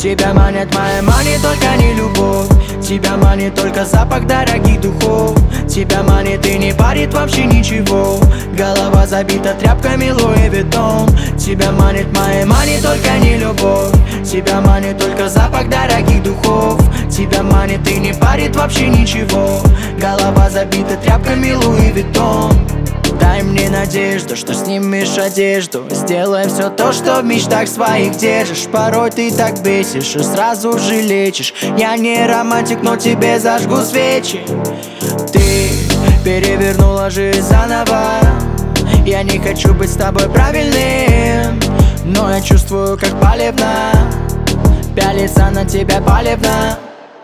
Тебя манит моя мани, только не любовь. Тебя манит только запах дорогих духов. Тебя манит и не парит вообще ничего. Голова забита тряпками Луи Виттон. Тебя манит моя мани, только не любовь. Тебя манит только запах дорогих духов. Тебя манит и не парит вообще ничего. Голова забита тряпками Луи Виттон. Дай мне надежду, что снимешь одежду. Сделай все то, что в мечтах своих держишь. Порой ты так бесишь и сразу же лечишь. Я не романтик, но тебе зажгу свечи. Ты перевернула жизнь заново. Я не хочу быть с тобой правильным, но я чувствую, как палевно пялиться на тебя палевно.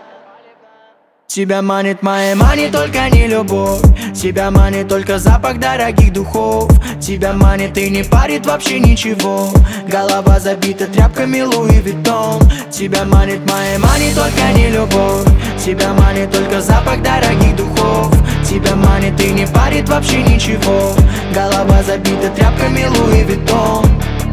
Тебя манит моя мани, только не любовь. Тебя манит только запах дорогих духов. Тебя манит и не парит вообще ничего. Голова забита тряпками Луи Виттон. Тебя манит моя мани, только не любовь. Тебя манит только запах дорогих духов. Тебя манит и не парит вообще ничего. Голова забита тряпками Луи Виттон.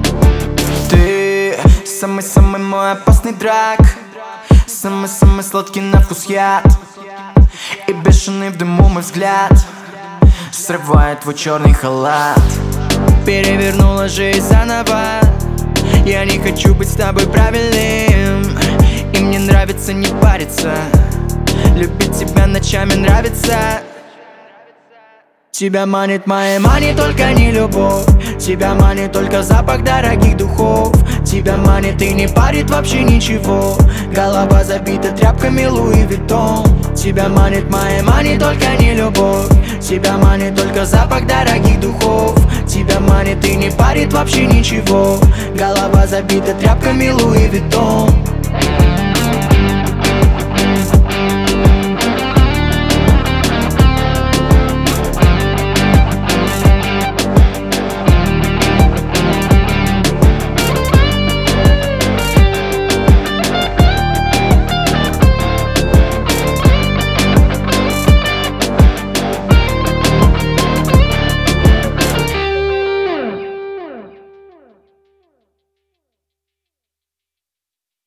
Ты самый-самый мой опасный драк. Самый-самый сладкий на вкус яд. И бешеный в дыму мой взгляд срывает твой черный халат. Перевернула жизнь заново. Я не хочу быть с тобой правильным, и мне нравится не париться. Любить тебя ночами нравится. Тебя манит моя мани, только не любовь. Тебя манит только запах дорогих духов. Тебя манит и не парит вообще ничего. Голова забита тряпками Луи Виттон. Тебя манит моя мани, только не любовь. Тебя манит только запах дорогих духов. Тебя манит и не парит вообще ничего. Голова забита тряпками Луи Виттон.